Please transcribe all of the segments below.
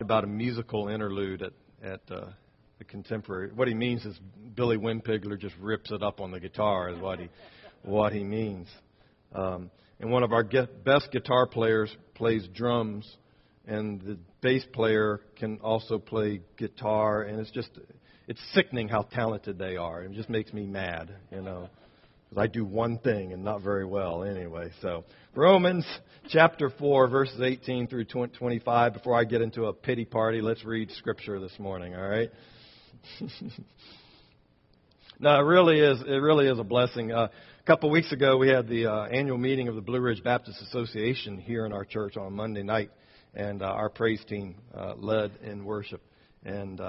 about a musical interlude at the Contemporary. What he means is Billy Wimpigler just rips it up on the guitar is what he means. And one of our best guitar players plays drums, and the bass player can also play guitar, and it's sickening how talented they are. It just makes me mad, because I do one thing and not very well anyway. So Romans chapter 4, verses 18 through 25. Before I get into a pity party, let's read Scripture this morning, all right? No, it really is a blessing. A couple weeks ago, we had the annual meeting of the Blue Ridge Baptist Association here in our church on Monday night, and our praise team led in worship. And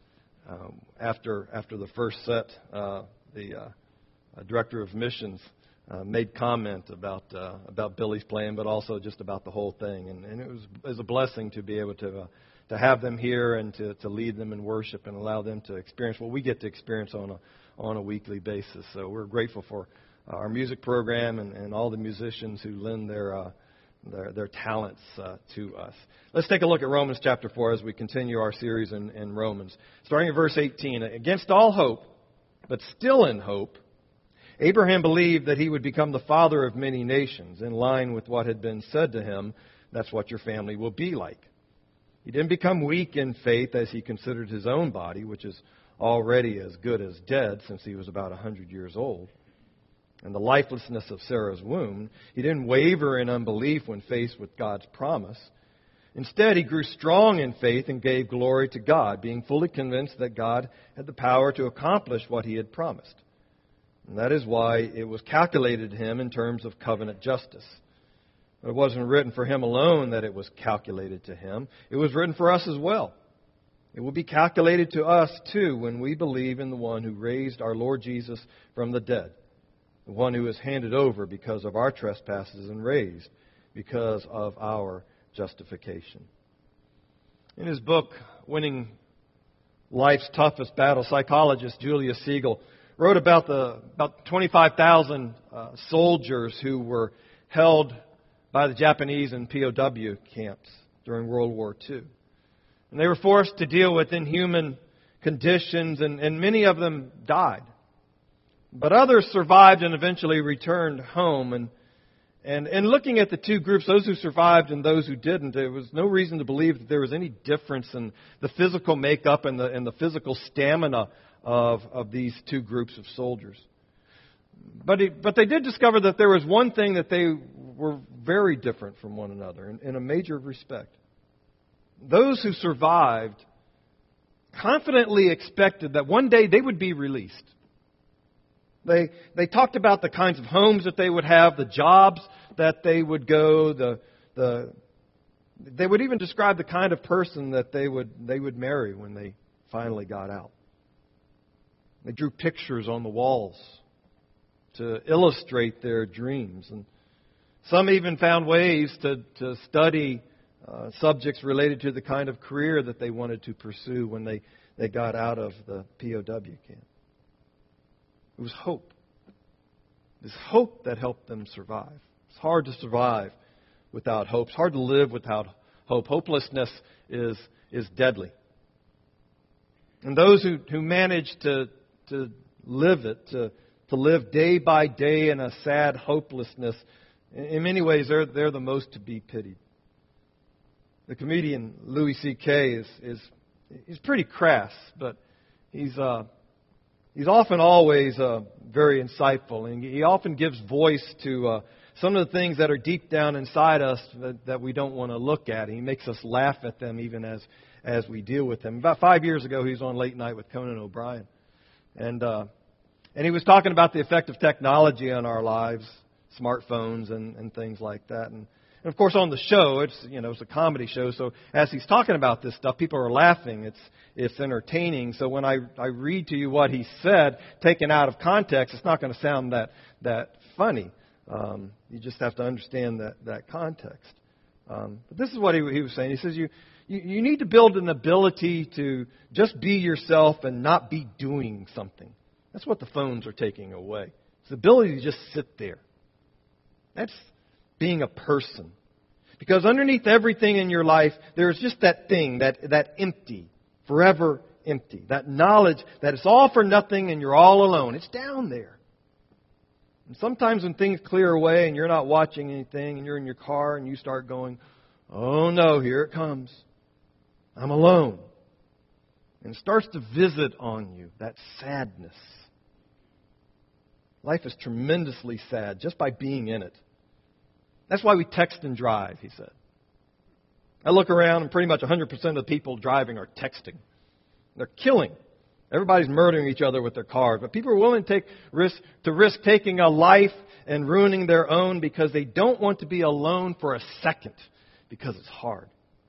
after the first set, the director of missions made comment about Billy's playing, but also just about the whole thing. And it was a blessing to be able to have them here and to lead them in worship and allow them to experience what we get to experience on a weekly basis. So we're grateful for our music program and all the musicians who lend their talents to us. Let's take a look at Romans chapter 4 as we continue our series in Romans. Starting at verse 18. Against all hope, but still in hope, Abraham believed that he would become the father of many nations, in line with what had been said to him, that's what your family will be like. He didn't become weak in faith as he considered his own body, which is already as good as dead since he was about 100 years old, and the lifelessness of Sarah's womb. He didn't waver in unbelief when faced with God's promise. Instead, he grew strong in faith and gave glory to God, being fully convinced that God had the power to accomplish what he had promised. And that is why it was calculated to him in terms of covenant justice. But it wasn't written for him alone that it was calculated to him. It was written for us as well. It will be calculated to us too when we believe in the one who raised our Lord Jesus from the dead, the one who was handed over because of our trespasses and raised because of our justification. In his book, Winning Life's Toughest Battle, psychologist Julius Siegel wrote about 25,000 soldiers who were held by the Japanese in POW camps during World War II. And they were forced to deal with inhuman conditions, and many of them died. But others survived and eventually returned home. And looking at the two groups, those who survived and those who didn't, there was no reason to believe that there was any difference in the physical makeup and the physical stamina of these two groups of soldiers. But they did discover that there was one thing that they were very different from one another in a major respect. Those who survived confidently expected that one day they would be released. They talked about the kinds of homes that they would have, the jobs that they would go, they would even describe the kind of person that they would marry when they finally got out. They drew pictures on the walls to illustrate their dreams. And some even found ways to study subjects related to the kind of career that they wanted to pursue when they got out of the POW camp. It was hope. It was hope that helped them survive. It's hard to survive without hope. It's hard to live without hope. Hopelessness is deadly. And those who manage to live it, to live day by day in a sad hopelessness, in many ways they're the most to be pitied. The comedian Louis C.K. is pretty crass, but he's often always very insightful, and he often gives voice to some of the things that are deep down inside us that we don't want to look at. He makes us laugh at them even as we deal with them. About 5 years ago, he was on Late Night with Conan O'Brien, and he was talking about the effect of technology on our lives, smartphones and things like that. And of course, on the show, it's a comedy show. So as he's talking about this stuff, people are laughing. It's entertaining. So when I read to you what he said, taken out of context, it's not going to sound that funny. You just have to understand that context. But this is what he was saying. He says you need to build an ability to just be yourself and not be doing something. That's what the phones are taking away. It's the ability to just sit there. That's being a person. Because underneath everything in your life, there's just that thing, that empty, forever empty. That knowledge that it's all for nothing and you're all alone. It's down there. And sometimes when things clear away and you're not watching anything and you're in your car and you start going, oh no, here it comes. I'm alone. And it starts to visit on you, that sadness. Life is tremendously sad just by being in it. That's why we text and drive, he said. I look around and pretty much 100% of the people driving are texting. They're killing. Everybody's murdering each other with their cars. But people are willing to risk taking a life and ruining their own because they don't want to be alone for a second because it's hard.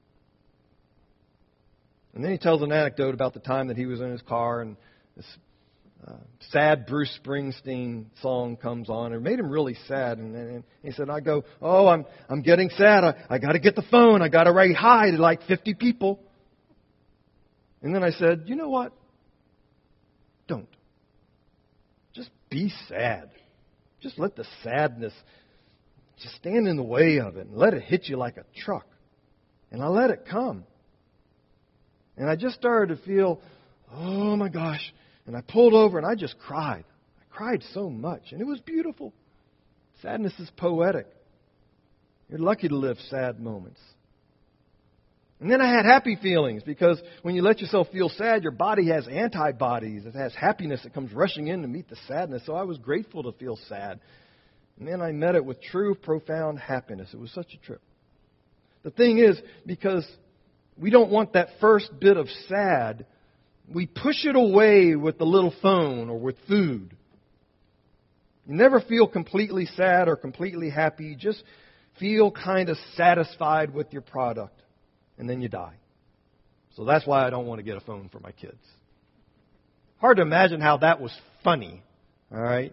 And then he tells an anecdote about the time that he was in his car and this sad Bruce Springsteen song comes on. It made him really sad. And he said, I'm getting sad. I got to get the phone. I got to write hi to like 50 people. And then I said, you know what? Don't. Just be sad. Just let the sadness just stand in the way of it and let it hit you like a truck. And I let it come. And I just started to feel, oh my gosh. And I pulled over and I just cried. I cried so much. And it was beautiful. Sadness is poetic. You're lucky to live sad moments. And then I had happy feelings because when you let yourself feel sad, your body has antibodies. It has happiness that comes rushing in to meet the sadness. So I was grateful to feel sad. And then I met it with true, profound happiness. It was such a trip. The thing is, because we don't want that first bit of sad, we push it away with the little phone or with food. You never feel completely sad or completely happy. You just feel kind of satisfied with your product. And then you die. So that's why I don't want to get a phone for my kids. Hard to imagine how that was funny. All right?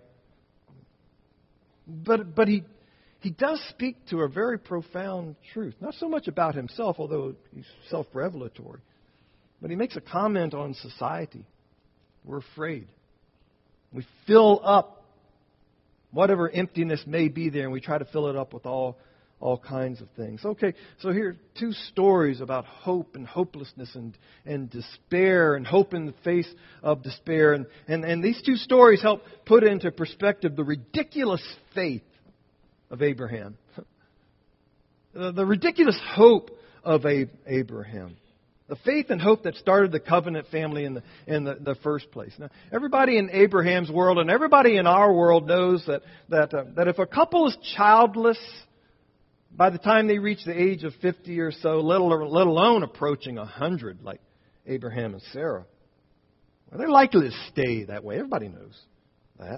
But he does speak to a very profound truth. Not so much about himself, although he's self-revelatory. But he makes a comment on society. We're afraid. We fill up whatever emptiness may be there, and we try to fill it up with all kinds of things. Okay, so here are two stories about hope and hopelessness and despair and hope in the face of despair. And these two stories help put into perspective the ridiculous faith of Abraham. The ridiculous hope of Abraham. The faith and hope that started the covenant family in the first place. Now, everybody in Abraham's world and everybody in our world knows that if a couple is childless by the time they reach the age of 50 or so, let alone approaching 100 like Abraham and Sarah, well, they're likely to stay that way. Everybody knows that.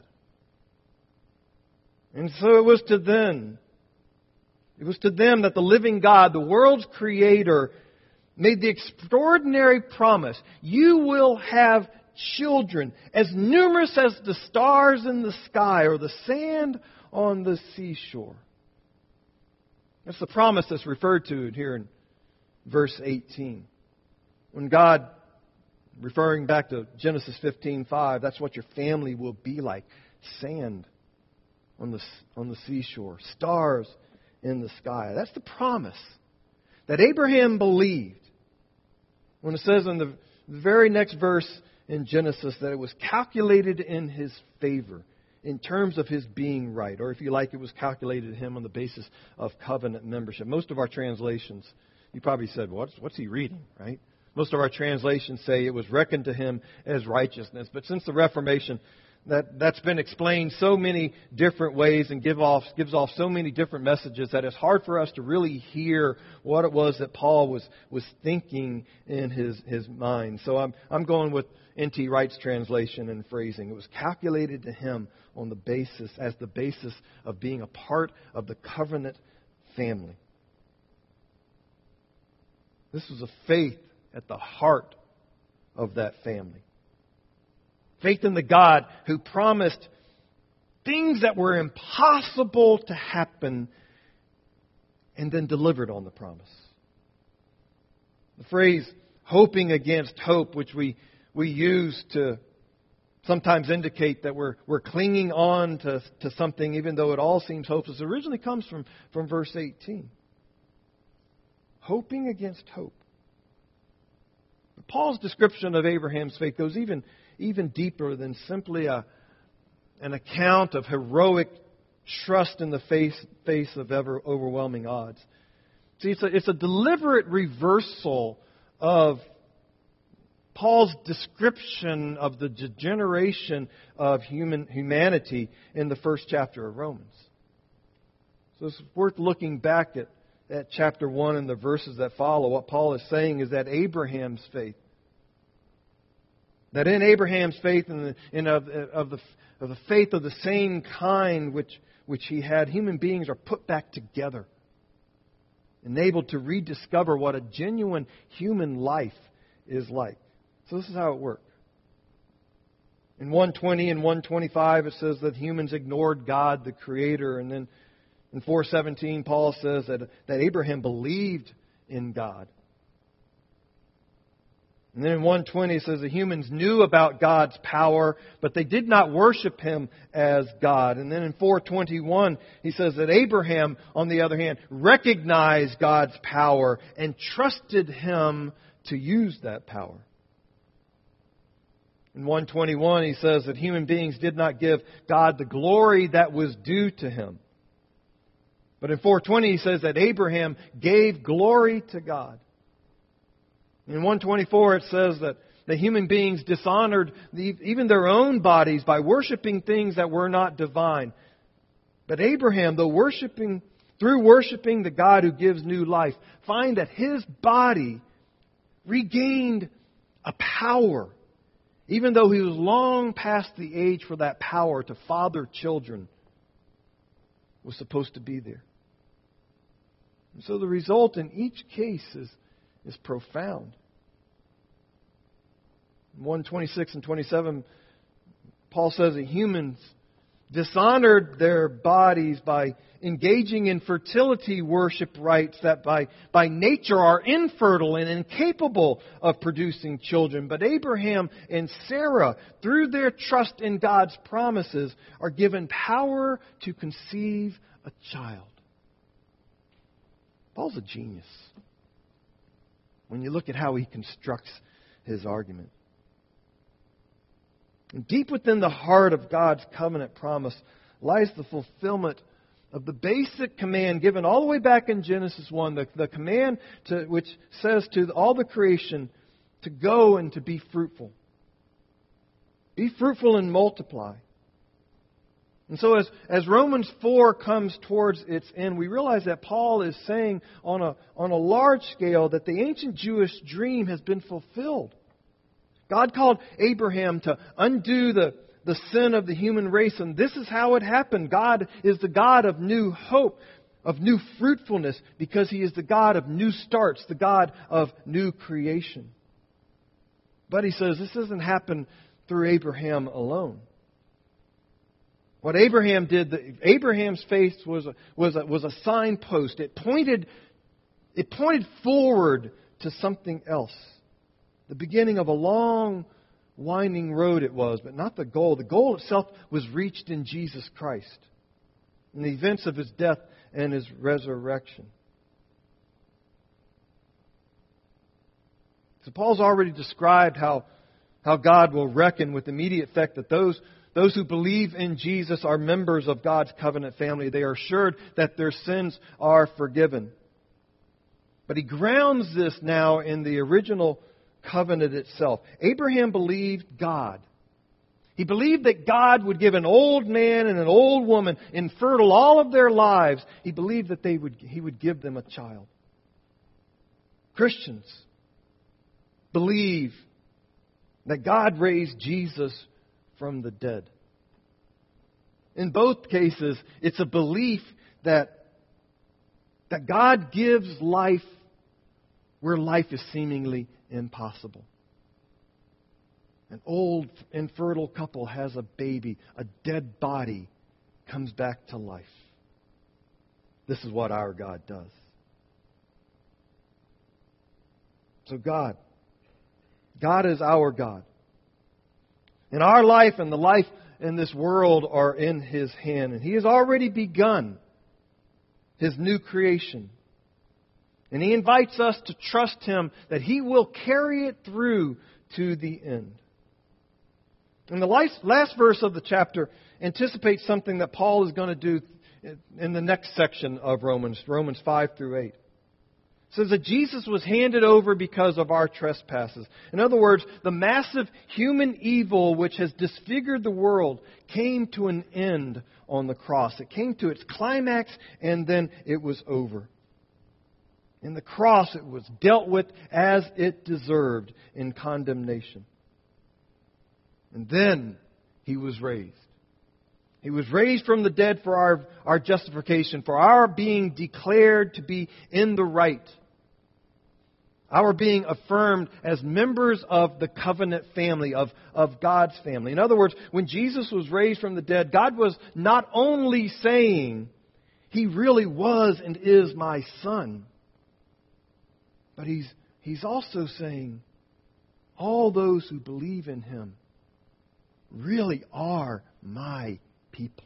And so it was to them that the living God, the world's creator, made the extraordinary promise, you will have children as numerous as the stars in the sky or the sand on the seashore. That's the promise that's referred to here in verse 18. When God, referring back to Genesis 15:5, that's what your family will be like. Sand on the seashore, stars in the sky. That's the promise that Abraham believed. When it says in the very next verse in Genesis that it was calculated in his favor in terms of his being right. Or if you like, it was calculated to him on the basis of covenant membership. Most of our translations, you probably said, what's he reading, right? Most of our translations say it was reckoned to him as righteousness. But since the Reformation, that's been explained so many different ways and gives off so many different messages that it's hard for us to really hear what it was that Paul was thinking in his mind. So I'm going with N.T. Wright's translation and phrasing. It was calculated to him on the basis of being a part of the covenant family. This was a faith at the heart of that family. Faith in the God who promised things that were impossible to happen and then delivered on the promise. The phrase hoping against hope, which we use to sometimes indicate that we're clinging on to something even though it all seems hopeless, originally comes from verse 18. hoping against hope. Paul's description of Abraham's faith goes even deeper than simply an account of heroic trust in the face of ever overwhelming odds. See, it's a deliberate reversal of Paul's description of the degeneration of humanity in the first chapter of Romans. So it's worth looking back at chapter 1 and the verses that follow. What Paul is saying is that Abraham's faith, that in Abraham's faith and of the faith of the same kind which he had, human beings are put back together, enabled to rediscover what a genuine human life is like. So this is how it worked. In 1:20 and 1:25 it says that humans ignored God, the Creator, and then in 4:17 Paul says that Abraham believed in God. And then in 1:20 it says the humans knew about God's power, but they did not worship Him as God. And then in 4:21 he says that Abraham, on the other hand, recognized God's power and trusted Him to use that power. In 1:21 he says that human beings did not give God the glory that was due to Him. But in 4:20 he says that Abraham gave glory to God. In 1:24 it says that the human beings dishonored even their own bodies by worshiping things that were not divine. But Abraham, through worshiping the God who gives new life, find that his body regained a power, even though he was long past the age for that power to father children was supposed to be there. And so the result in each case is profound. In 1:26 and 27, Paul says that humans dishonored their bodies by engaging in fertility worship rites that by nature are infertile and incapable of producing children. But Abraham and Sarah, through their trust in God's promises, are given power to conceive a child. Paul's a genius when you look at how he constructs his argument. And deep within the heart of God's covenant promise lies the fulfillment of the basic command given all the way back in Genesis 1, the command which says to all the creation to go and to be fruitful. Be fruitful and multiply. And so as Romans 4 comes towards its end, we realize that Paul is saying on a large scale that the ancient Jewish dream has been fulfilled. God called Abraham to undo the sin of the human race, and this is how it happened. God is the God of new hope, of new fruitfulness, because He is the God of new starts, the God of new creation. But he says this doesn't happen through Abraham alone. What Abraham did, Abraham's faith was a signpost. It pointed forward to something else. The beginning of a long, winding road it was, but not the goal. The goal itself was reached in Jesus Christ, in the events of His death and His resurrection. So Paul's already described how God will reckon with immediate effect that those who believe in Jesus are members of God's covenant family. They are assured that their sins are forgiven. But he grounds this now in the original covenant itself. Abraham believed God. He believed that God would give an old man and an old woman, infertile all of their lives. He believed that He would give them a child. Christians believe that God raised Jesus from the dead. In both cases, it's a belief that God gives life where life is seemingly impossible. An old, infertile couple has a baby. A dead body comes back to life. This is what our God does. So God is our God. And our life and the life in this world are in His hand. And He has already begun His new creation. And He invites us to trust Him that He will carry it through to the end. And the last verse of the chapter anticipates something that Paul is going to do in the next section of Romans 5 through 8. It says that Jesus was handed over because of our trespasses. In other words, the massive human evil which has disfigured the world came to an end on the cross. It came to its climax and then it was over. In the cross it was dealt with as it deserved in condemnation. And then He was raised. He was raised from the dead for our justification, for our being declared to be in the right. Our being affirmed as members of the covenant family, of God's family. In other words, when Jesus was raised from the dead, God was not only saying, He really was and is my Son, but He's also saying, all those who believe in Him really are my people.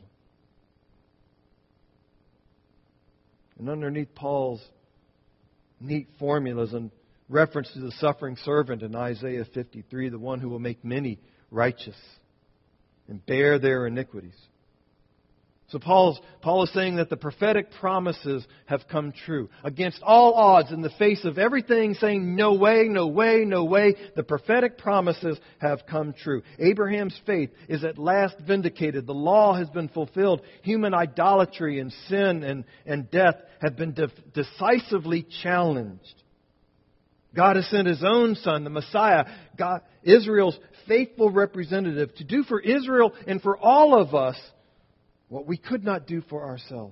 And underneath Paul's neat formulas and reference to the suffering servant in Isaiah 53, the one who will make many righteous and bear their iniquities. So Paul is saying that the prophetic promises have come true. Against all odds, in the face of everything saying no way, no way, no way, the prophetic promises have come true. Abraham's faith is at last vindicated. The law has been fulfilled. Human idolatry and sin and death have been decisively challenged. God has sent His own Son, the Messiah, God, Israel's faithful representative, to do for Israel and for all of us what we could not do for ourselves.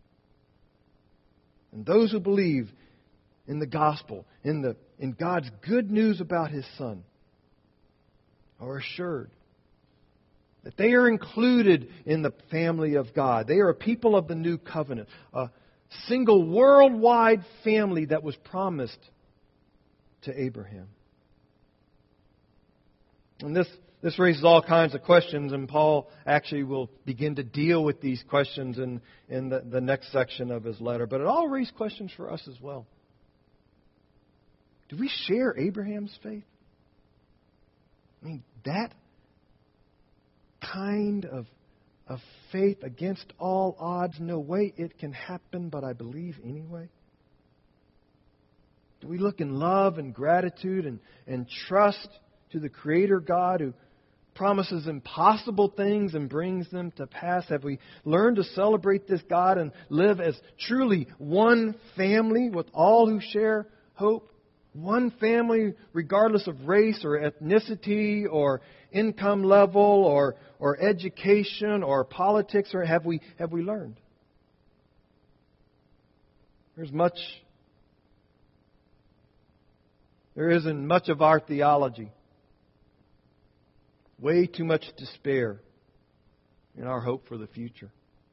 And those who believe in the gospel, in God's good news about His Son, are assured that they are included in the family of God. They are a people of the new covenant, a single worldwide family that was promised to Abraham. And this raises all kinds of questions, and Paul actually will begin to deal with these questions in the next section of his letter. But it all raises questions for us as well. Do we share Abraham's faith? I mean, that kind of faith against all odds, no way it can happen, but I believe anyway. Do we look in love and gratitude and trust to the Creator God who promises impossible things and brings them to pass? Have we learned to celebrate this God and live as truly one family with all who share hope? One family regardless of race or ethnicity or income level or education or politics, or have we learned? There is in much of our theology way too much despair in our hope for the future.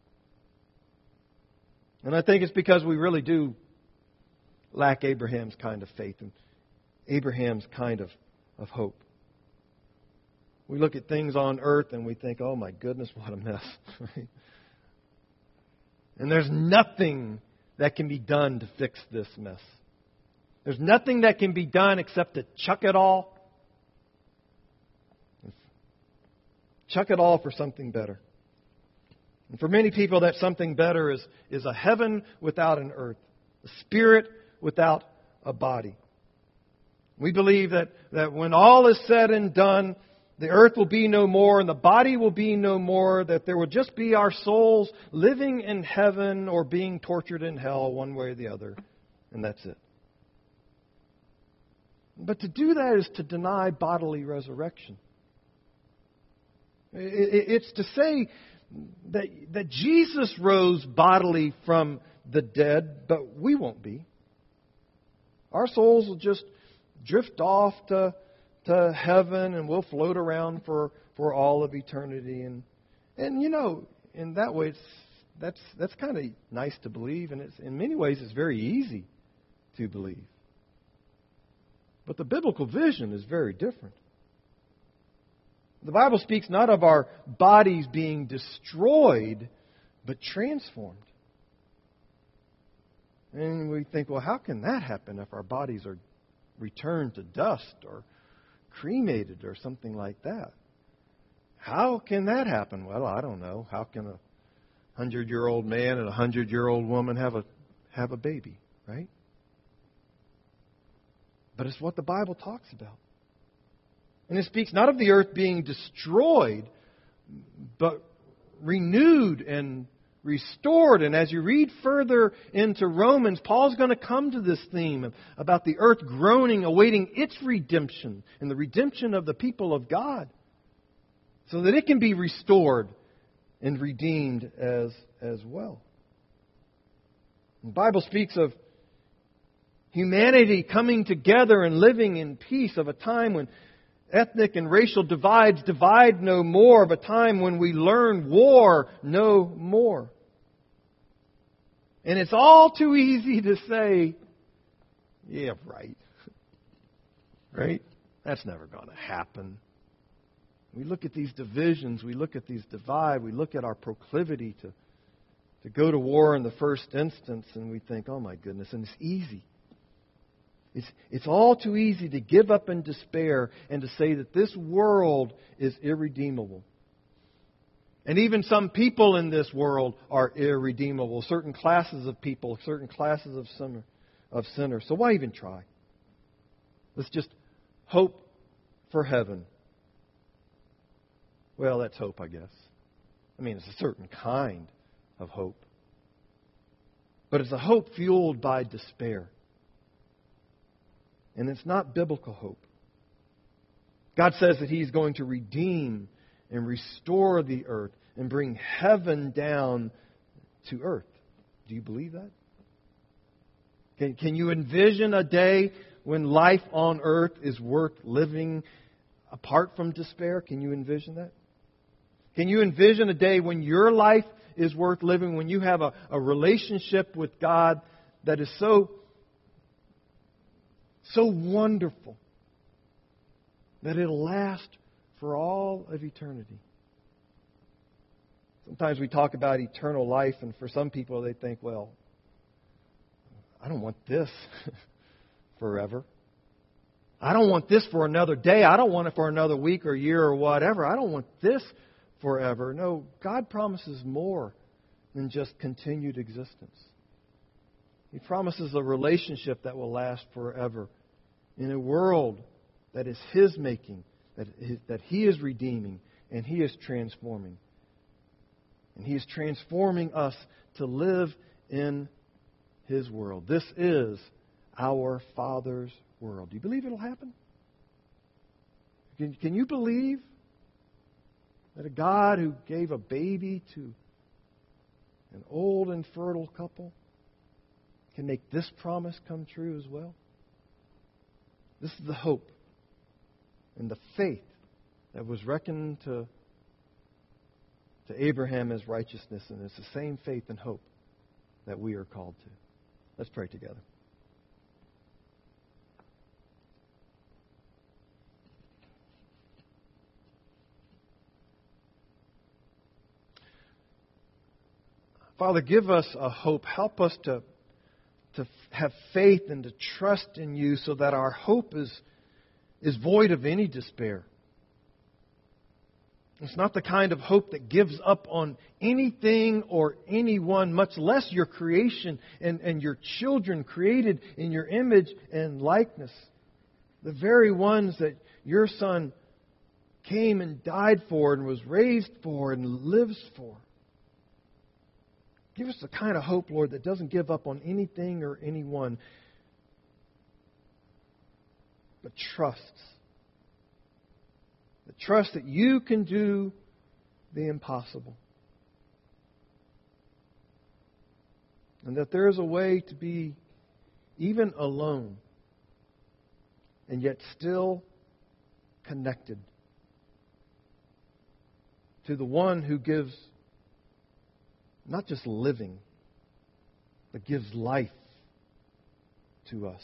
And I think it's because we really do lack Abraham's kind of faith and Abraham's kind of hope. We look at things on earth and we think, oh my goodness, what a mess. And there's nothing that can be done to fix this mess. There's nothing that can be done except to chuck it all. Chuck it all for something better. And for many people, that something better is a heaven without an earth, a spirit without a body. We believe that when all is said and done, the earth will be no more and the body will be no more, that there will just be our souls living in heaven or being tortured in hell one way or the other, and that's it. But to do that is to deny bodily resurrection. It's to say that Jesus rose bodily from the dead, but we won't be. Our souls will just drift off to heaven and we'll float around for all of eternity. And you know, in that way, that's kind of nice to believe, and in many ways it's very easy to believe. But the biblical vision is very different. The Bible speaks not of our bodies being destroyed, but transformed. And we think, well, how can that happen if our bodies are returned to dust or cremated or something like that? How can that happen? Well, I don't know. How can a 100-year-old man and a 100-year-old woman have a baby, right? But it's what the Bible talks about. And it speaks not of the earth being destroyed, but renewed and restored. And as you read further into Romans, Paul's going to come to this theme about the earth groaning, awaiting its redemption and the redemption of the people of God, so that it can be restored and redeemed as well. The Bible speaks of humanity coming together and living in peace, of a time when ethnic and racial divides divide no more, of a time when we learn war no more. And it's all too easy to say, yeah, right. Right? That's never going to happen. We look at these divisions, we look at these divides, we look at our proclivity to go to war in the first instance, and we think, oh my goodness, and it's easy. It's all too easy to give up in despair and to say that this world is irredeemable. And even some people in this world are irredeemable. Certain classes of people, certain classes of sinners. So why even try? Let's just hope for heaven. Well, that's hope, I guess. I mean, it's a certain kind of hope. But it's a hope fueled by despair. And it's not biblical hope. God says that He's going to redeem and restore the earth and bring heaven down to earth. Do you believe that? Can you envision a day when life on earth is worth living apart from despair? Can you envision that? Can you envision a day when your life is worth living, when you have a relationship with God that is so wonderful that it'll last for all of eternity? Sometimes we talk about eternal life, and for some people they think, well, I don't want this forever. I don't want this for another day. I don't want it for another week or year or whatever. I don't want this forever. No, God promises more than just continued existence. He promises a relationship that will last forever in a world that is His making, that He is redeeming, and He is transforming. And He is transforming us to live in His world. This is our Father's world. Do you believe it'll happen? Can you believe that a God who gave a baby to an old and fertile couple can make this promise come true as well? This is the hope and the faith that was reckoned to Abraham as righteousness, and it's the same faith and hope that we are called to. Let's pray together. Father, give us a hope. Help us to have faith and to trust in You so that our hope is void of any despair. It's not the kind of hope that gives up on anything or anyone, much less Your creation and Your children created in Your image and likeness. The very ones that Your Son came and died for and was raised for and lives for. Give us the kind of hope, Lord, that doesn't give up on anything or anyone, but trusts. The trust that You can do the impossible. And that there is a way to be even alone and yet still connected to the one who gives not just living, but gives life to us.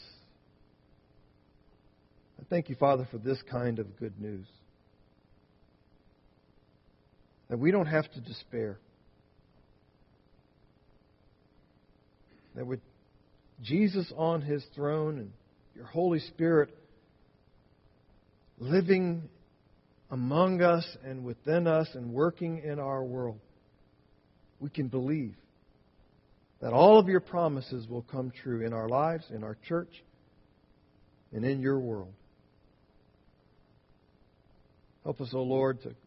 I thank You, Father, for this kind of good news. That we don't have to despair. That Jesus on His throne and your Holy Spirit living among us and within us and working in our world, we can believe that all of your promises will come true in our lives, in our church, and in your world. Help us, O Lord, to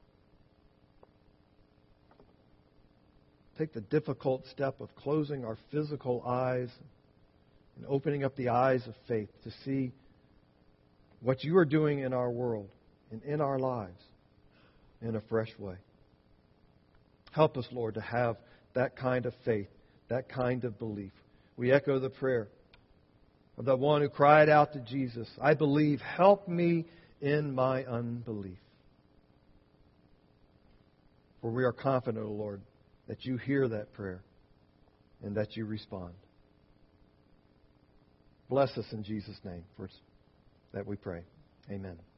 take the difficult step of closing our physical eyes and opening up the eyes of faith to see what you are doing in our world and in our lives in a fresh way. Help us, Lord, to have that kind of faith, that kind of belief. We echo the prayer of the one who cried out to Jesus, I believe, help me in my unbelief. For we are confident, O Lord, that you hear that prayer and that you respond. Bless us in Jesus' name. For that we pray. Amen.